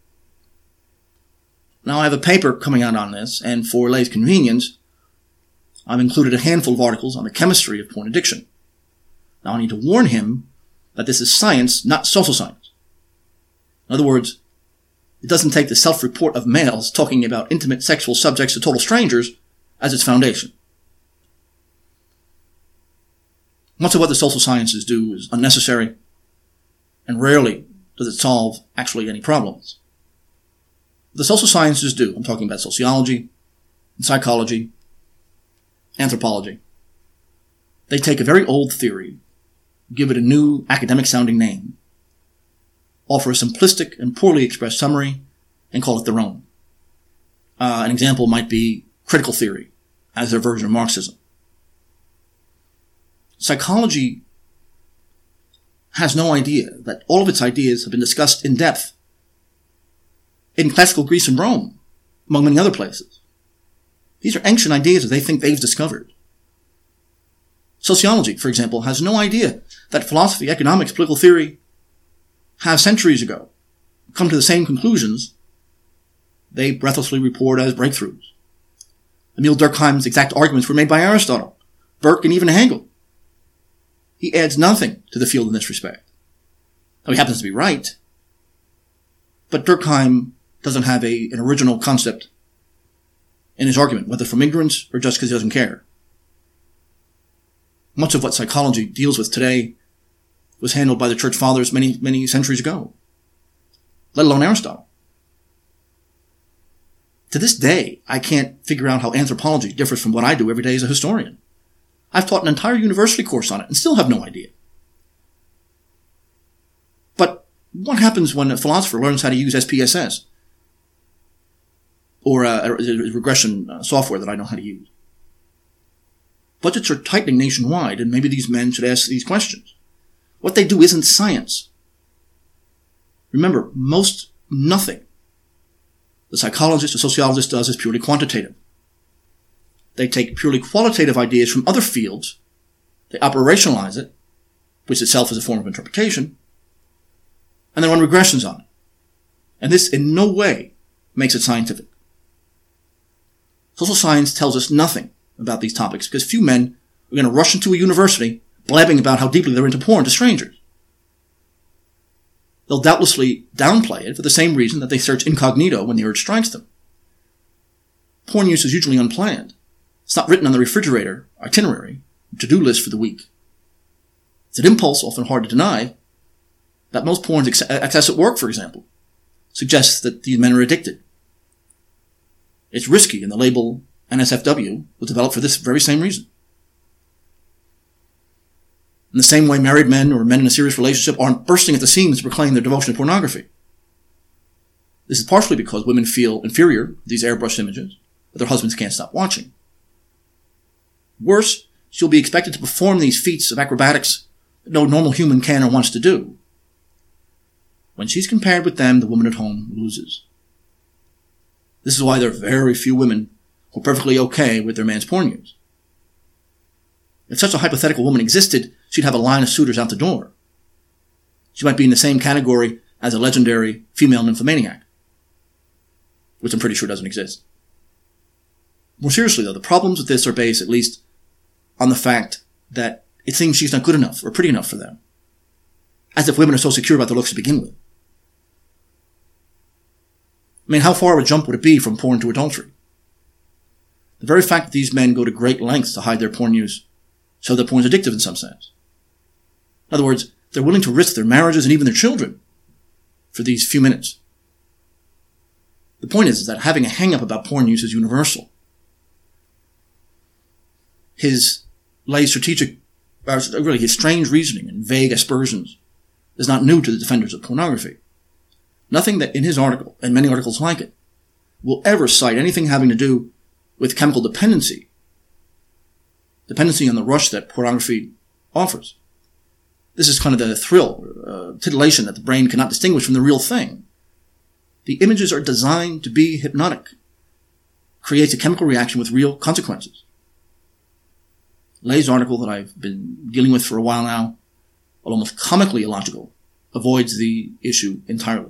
Now, I have a paper coming out on this, and for Lay's convenience, I've included a handful of articles on the chemistry of porn addiction. Now, I need to warn him that this is science, not social science. In other words, it doesn't take the self-report of males talking about intimate sexual subjects to total strangers as its foundation. Much of what the social sciences do is unnecessary, and rarely does it solve actually any problems. The social sciences do, I'm talking about sociology, and psychology, anthropology. They take a very old theory, give it a new academic-sounding name, offer a simplistic and poorly expressed summary, and call it their own. Uh, an example might be critical theory, as their version of Marxism. Psychology has no idea that all of its ideas have been discussed in depth in classical Greece and Rome, among many other places. These are ancient ideas that they think they've discovered. Sociology, for example, has no idea that philosophy, economics, political theory have centuries ago come to the same conclusions they breathlessly report as breakthroughs. Emile Durkheim's exact arguments were made by Aristotle, Burke, and even Hegel. He adds nothing to the field in this respect. Now, he happens to be right, but Durkheim doesn't have a, an original concept in his argument, whether from ignorance or just because he doesn't care. Much of what psychology deals with today was handled by the church fathers many, many centuries ago, let alone Aristotle. To this day, I can't figure out how anthropology differs from what I do every day as a historian. I've taught an entire university course on it and still have no idea. But what happens when a philosopher learns how to use S P S S? Or a, a regression uh, software that I know how to use? Budgets are tightening nationwide, and maybe these men should ask these questions. What they do isn't science. Remember, most nothing the psychologist or sociologist does is purely quantitative. They take purely qualitative ideas from other fields, they operationalize it, which itself is a form of interpretation, and they run regressions on it. And this in no way makes it scientific. Social science tells us nothing about these topics because few men are going to rush into a university blabbing about how deeply they're into porn to strangers. They'll doubtlessly downplay it for the same reason that they search incognito when the urge strikes them. Porn use is usually unplanned. It's not written on the refrigerator, itinerary, to-do list for the week. It's an impulse, often hard to deny, that most porn's ex- access at work, for example, suggests that these men are addicted. It's risky, and the label N S F W was developed for this very same reason. In the same way married men or men in a serious relationship aren't bursting at the seams to proclaim their devotion to pornography. This is partially because women feel inferior to these airbrushed images that their husbands can't stop watching. Worse, she'll be expected to perform these feats of acrobatics that no normal human can or wants to do. When she's compared with them, the woman at home loses. This is why there are very few women who are perfectly okay with their man's porn use. If such a hypothetical woman existed, she'd have a line of suitors out the door. She might be in the same category as a legendary female nymphomaniac, which I'm pretty sure doesn't exist. More seriously, though, the problems with this are based, at least, on the fact that it seems she's not good enough or pretty enough for them. As if women are so secure about their looks to begin with. I mean, how far of a jump would it be from porn to adultery? The very fact that these men go to great lengths to hide their porn use shows that porn is addictive in some sense. In other words, they're willing to risk their marriages and even their children for these few minutes. The point is that having a hang-up about porn use is universal. His lay strategic, or really his strange reasoning and vague aspersions is not new to the defenders of pornography. Nothing that in his article, and many articles like it, will ever cite anything having to do with chemical dependency. Dependency on the rush that pornography offers. This is kind of the thrill, uh, titillation that the brain cannot distinguish from the real thing. The images are designed to be hypnotic. Creates a chemical reaction with real consequences. Lay's article that I've been dealing with for a while now, while almost comically illogical, avoids the issue entirely.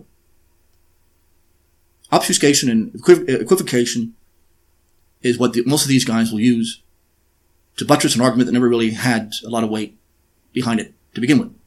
Obfuscation and equivocation is what the, most of these guys will use to buttress an argument that never really had a lot of weight behind it to begin with.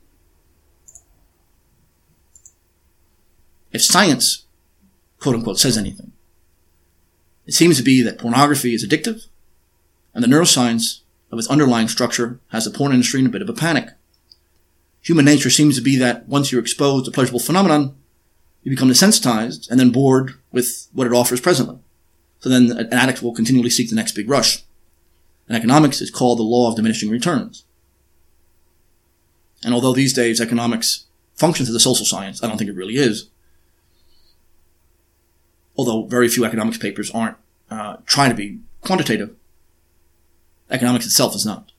If science, quote unquote, says anything, it seems to be that pornography is addictive, and the neuroscience of its underlying structure has the porn industry in a bit of a panic. Human nature seems to be that once you're exposed to a pleasurable phenomenon, you become desensitized and then bored with what it offers presently. So then an addict will continually seek the next big rush. In economics, it's called the law of diminishing returns. And although these days economics functions as a social science, I don't think it really is. Although very few economics papers aren't uh, trying to be quantitative, economics itself is not.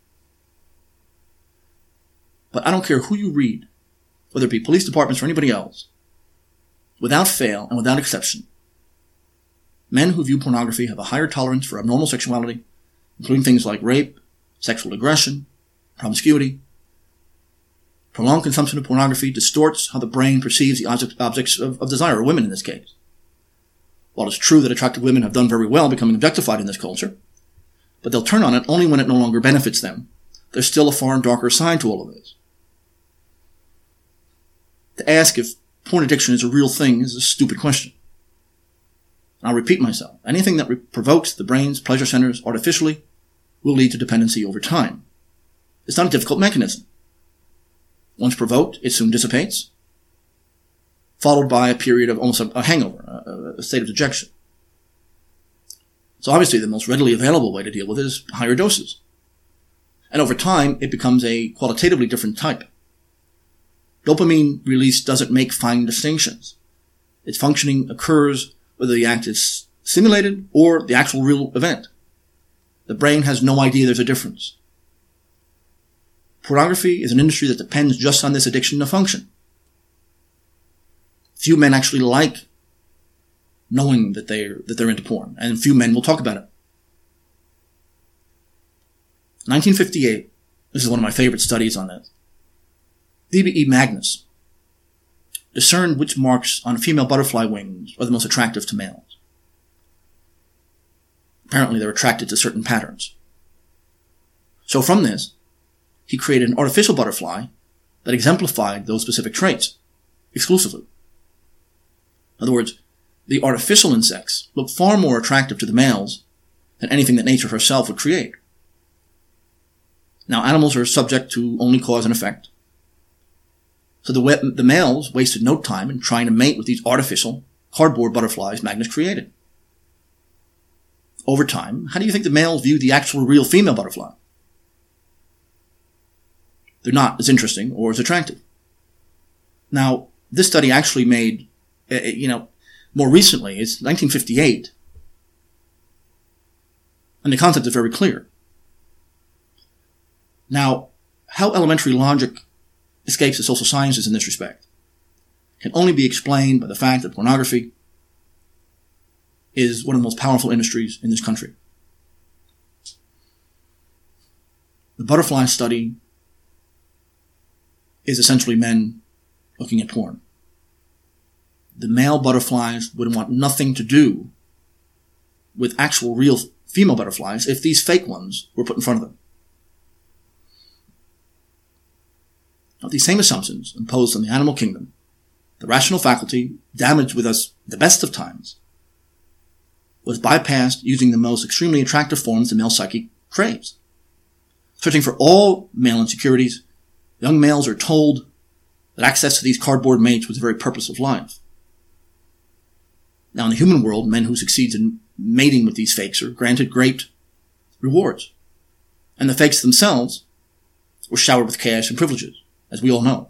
But I don't care who you read, whether it be police departments or anybody else, without fail and without exception, men who view pornography have a higher tolerance for abnormal sexuality, including things like rape, sexual aggression, promiscuity. Prolonged consumption of pornography distorts how the brain perceives the object, objects of, of desire, or women in this case. While it's true that attractive women have done very well becoming objectified in this culture, but they'll turn on it only when it no longer benefits them, there's still a far and darker side to all of this. To ask if porn addiction is a real thing is a stupid question. I'll repeat myself. Anything that re- provokes the brain's pleasure centers artificially will lead to dependency over time. It's not a difficult mechanism. Once provoked, it soon dissipates, followed by a period of almost a, a hangover, a, a state of dejection. So obviously the most readily available way to deal with it is higher doses. And over time, it becomes a qualitatively different type. Dopamine release doesn't make fine distinctions. Its functioning occurs whether the act is simulated or the actual real event. The brain has no idea there's a difference. Pornography is an industry that depends just on this addiction to function. Few men actually like knowing that they're, that they're into porn, and few men will talk about it. nineteen fifty-eight, this is one of my favorite studies on this. V B E. Magnus discerned which marks on female butterfly wings are the most attractive to males. Apparently they're attracted to certain patterns. So from this, he created an artificial butterfly that exemplified those specific traits exclusively. In other words, the artificial insects look far more attractive to the males than anything that nature herself would create. Now, animals are subject to only cause and effect. So the, the males wasted no time in trying to mate with these artificial cardboard butterflies Magnus created. Over time, how do you think the males view the actual real female butterfly? They're not as interesting or as attractive. Now, this study actually made, uh, you know, more recently, it's nineteen fifty-eight, and the concept is very clear. Now, how elementary logic escapes the social sciences in this respect can only be explained by the fact that pornography is one of the most powerful industries in this country. The butterfly study is essentially men looking at porn. The male butterflies would want nothing to do with actual real female butterflies if these fake ones were put in front of them. Now, these same assumptions imposed on the animal kingdom, the rational faculty, damaged with us the best of times, was bypassed using the most extremely attractive forms the male psyche craves. Searching for all male insecurities, young males are told that access to these cardboard mates was the very purpose of life. Now, in the human world, men who succeed in mating with these fakes are granted great rewards. And the fakes themselves were showered with cash and privileges, as we all know.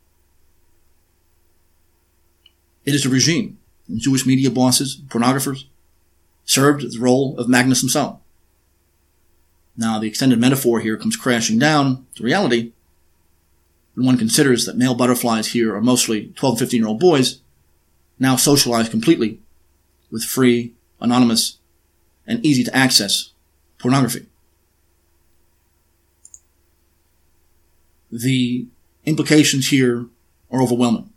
It is a regime, and Jewish media bosses, pornographers, served the role of Magnus himself. Now, the extended metaphor here comes crashing down to reality when one considers that male butterflies here are mostly twelve to fifteen-year-old boys, now socialized completely with free, anonymous, and easy-to-access pornography. The implications here are overwhelming.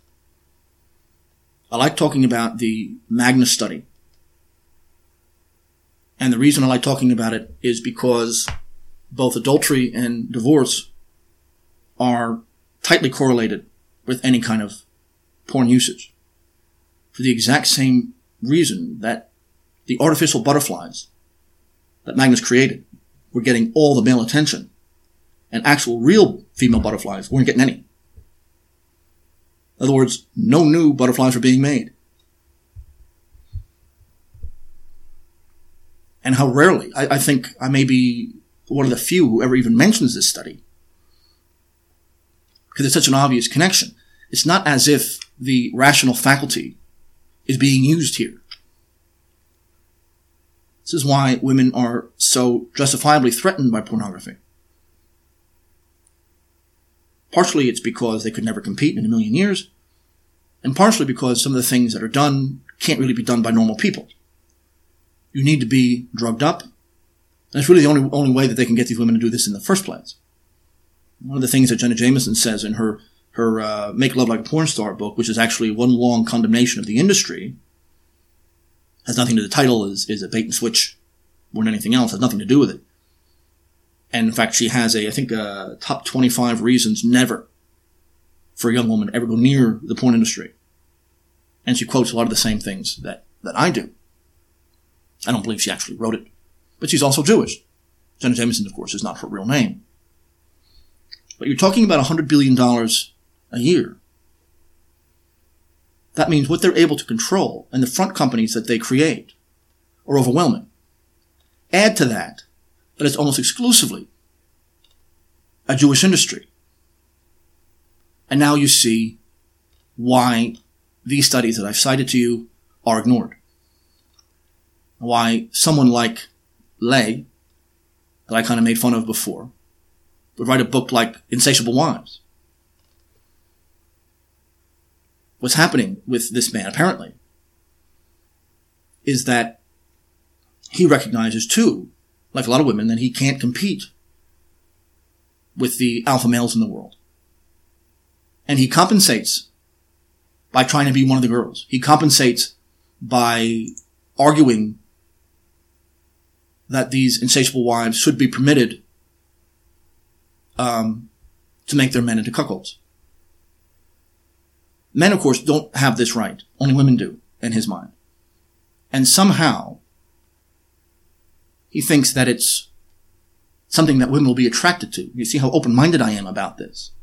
I like talking about the Magnus study. And the reason I like talking about it is because both adultery and divorce are tightly correlated with any kind of porn usage. For the exact same reason that the artificial butterflies that Magnus created were getting all the male attention, and actual real female butterflies weren't getting any. In other words, no new butterflies were being made. And how rarely, I, I think I may be one of the few who ever even mentions this study, because it's such an obvious connection. It's not as if the rational faculty is being used here. This is why women are so justifiably threatened by pornography. Partially it's because they could never compete in a million years, and partially because some of the things that are done can't really be done by normal people. You need to be drugged up, and it's really the only, only way that they can get these women to do this in the first place. One of the things that Jenna Jameson says in her, her uh, Make Love Like a Porn Star book, which is actually one long condemnation of the industry, has nothing to do with the title, is, is a bait and switch more than anything else, has nothing to do with it. And in fact, she has a, I think, a top twenty-five reasons never for a young woman to ever go near the porn industry. And she quotes a lot of the same things that, that I do. I don't believe she actually wrote it, but she's also Jewish. Jenna Jameson, of course, is not her real name. But you're talking about one hundred billion dollars a year. That means what they're able to control and the front companies that they create are overwhelming. Add to that that it's almost exclusively a Jewish industry. And now you see why these studies that I've cited to you are ignored. Why someone like Lay, that I kind of made fun of before, would write a book like Insatiable Wives. What's happening with this man, apparently, is that he recognizes, too, like a lot of women, that he can't compete with the alpha males in the world. And he compensates by trying to be one of the girls. He compensates by arguing that these insatiable wives should be permitted um, to make their men into cuckolds. Men, of course, don't have this right. Only women do, in his mind. And somehow, he thinks that it's something that women will be attracted to. You see how open-minded I am about this.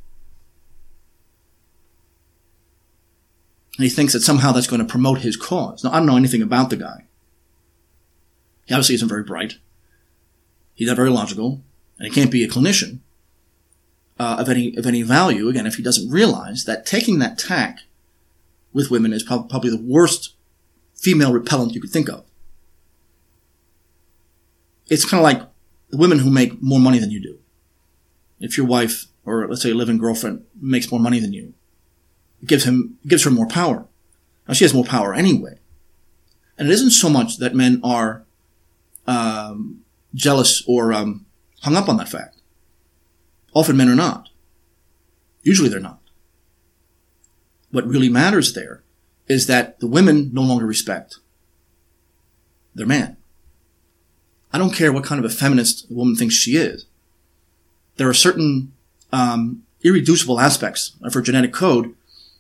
And he thinks that somehow that's going to promote his cause. Now, I don't know anything about the guy. He obviously isn't very bright. He's not very logical. And he can't be a clinician uh, of any of any value, again, if he doesn't realize that taking that tack with women is prob- probably the worst female repellent you could think of. It's kind of like the women who make more money than you do. if your wife, or let's say a living girlfriend, makes more money than you, it gives him, it gives her more power. Now, she has more power anyway. And it isn't so much that men are um, jealous or um, hung up on that fact. Often men are not. Usually they're not. What really matters there is that the women no longer respect their man. I don't care what kind of a feminist the woman thinks she is. There are certain um, irreducible aspects of her genetic code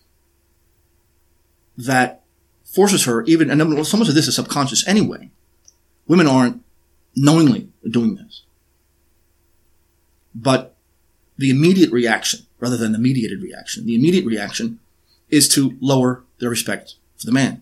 that forces her, even, and so much of this is subconscious anyway. Women aren't knowingly doing this. But the immediate reaction, rather than the mediated reaction, the immediate reaction is to lower their respect for the man.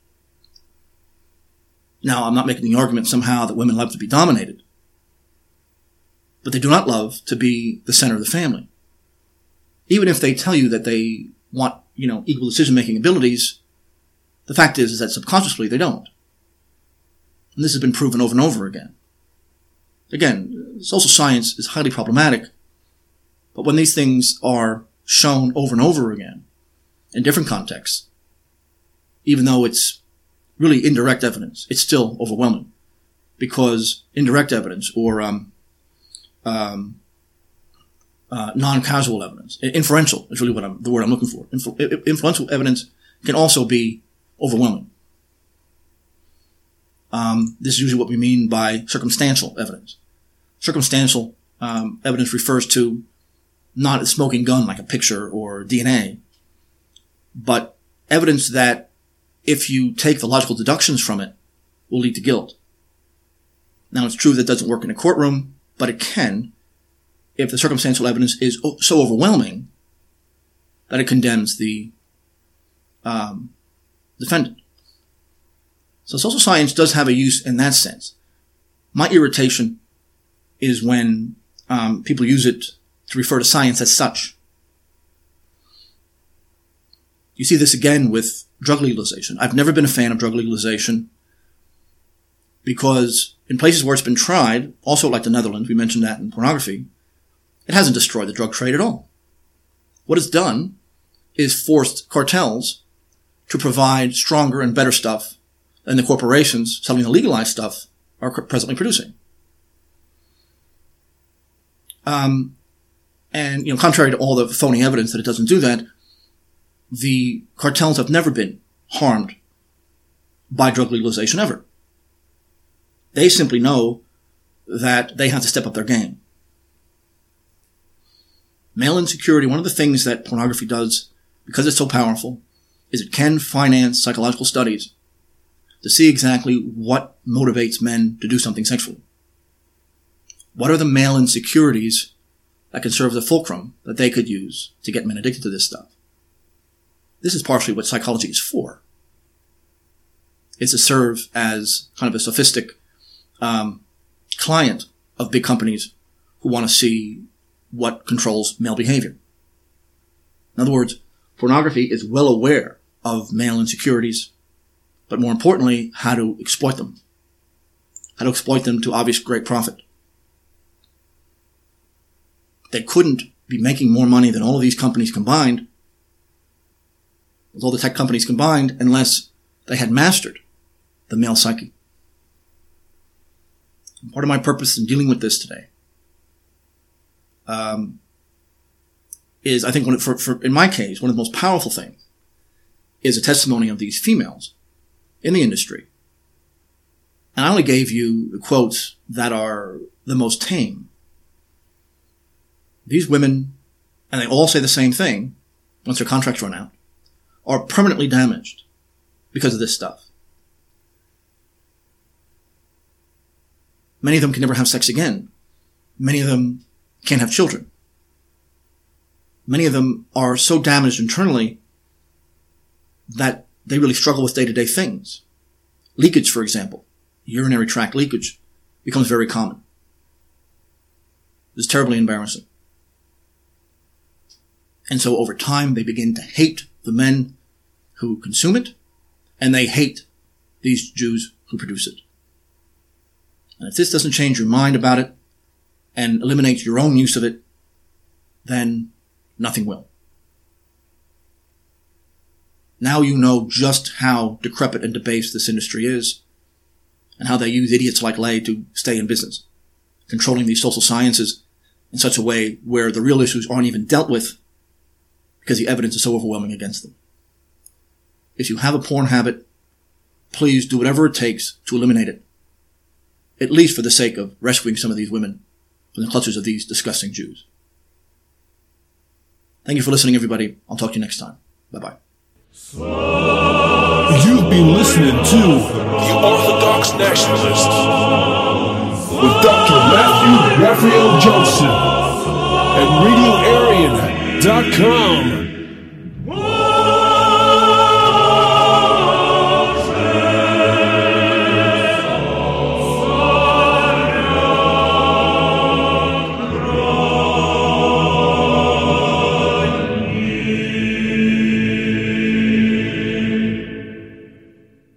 Now, I'm not making the argument somehow that women love to be dominated, but they do not love to be the center of the family. Even if they tell you that they want, you know, equal decision-making abilities, the fact is, is that subconsciously they don't. And this has been proven over and over again. Again, social science is highly problematic, but when these things are shown over and over again in different contexts, even though it's really indirect evidence, it's still overwhelming, because indirect evidence or um, um, uh, non-causal evidence, inferential is really what I'm, the word I'm looking for. Influ- influential evidence can also be overwhelming. Um, this is usually what we mean by circumstantial evidence. Circumstantial um, evidence refers to not a smoking gun like a picture or D N A, but evidence that, if you take the logical deductions from it, will lead to guilt. Now, it's true that doesn't work in a courtroom, but it can if the circumstantial evidence is so overwhelming that it condemns the um, defendant. So social science does have a use in that sense. My irritation is when um, people use it to refer to science as such. You see this again with drug legalization. I've never been a fan of drug legalization because in places where it's been tried, also like the Netherlands, we mentioned that in pornography, it hasn't destroyed the drug trade at all. What it's done is forced cartels to provide stronger and better stuff than the corporations selling the legalized stuff are presently producing. Um, and, you know, contrary to all the phony evidence that it doesn't do that, the cartels have never been harmed by drug legalization ever. They simply know that they have to step up their game. Male insecurity, one of the things that pornography does, because it's so powerful, is it can finance psychological studies to see exactly what motivates men to do something sexually. What are the male insecurities that can serve as a fulcrum that they could use to get men addicted to this stuff? This is partially what psychology is for. It's to serve as kind of a sophistic um, client of big companies who want to see what controls male behavior. In other words, pornography is well aware of male insecurities, but more importantly, how to exploit them. How to exploit them to obvious great profit. They couldn't be making more money than all of these companies combined, with all the tech companies combined, unless they had mastered the male psyche. And part of my purpose in dealing with this today um, is, I think, one of, for, for, in my case, one of the most powerful things is a testimony of these females in the industry. And I only gave you the quotes that are the most tame. These women, and they all say the same thing once their contracts run out, are permanently damaged because of this stuff. Many of them can never have sex again. Many of them can't have children. Many of them are so damaged internally that they really struggle with day-to-day things. Leakage, for example, urinary tract leakage, becomes very common. It's terribly embarrassing. And so over time, they begin to hate the men who consume it, and they hate these Jews who produce it. And if this doesn't change your mind about it and eliminate your own use of it, then nothing will. Now you know just how decrepit and debased this industry is, and how they use idiots like Lay to stay in business, controlling these social sciences in such a way where the real issues aren't even dealt with because the evidence is so overwhelming against them. If you have a porn habit, please do whatever it takes to eliminate it, at least for the sake of rescuing some of these women from the clutches of these disgusting Jews. Thank you for listening, everybody. I'll talk to you next time. Bye-bye. You've been listening to The Orthodox Nationalist with Doctor Matthew Raphael Johnson at radio arian dot com.